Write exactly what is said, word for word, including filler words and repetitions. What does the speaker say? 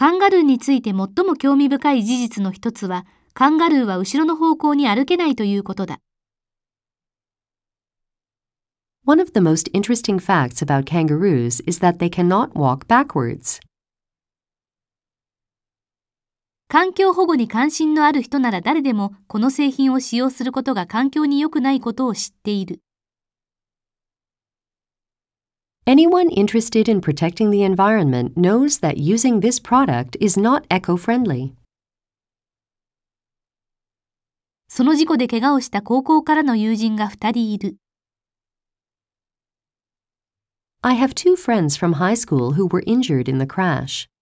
カンガルーについて最も興味深い事実の一つは、カンガルーは後ろの方向に歩けないということだ。 One of the most interesting facts about kangaroos is that they cannot walk backwards. 環境保護に関心のある人なら誰でもこの製品を使用することが環境に良くないことを知っている。 Anyone interested in protecting the environment knows that using this product is not eco-friendly. その事故で怪我をした高校からの友人がふたりいる。 I have two friends from high school who were injured in the crash.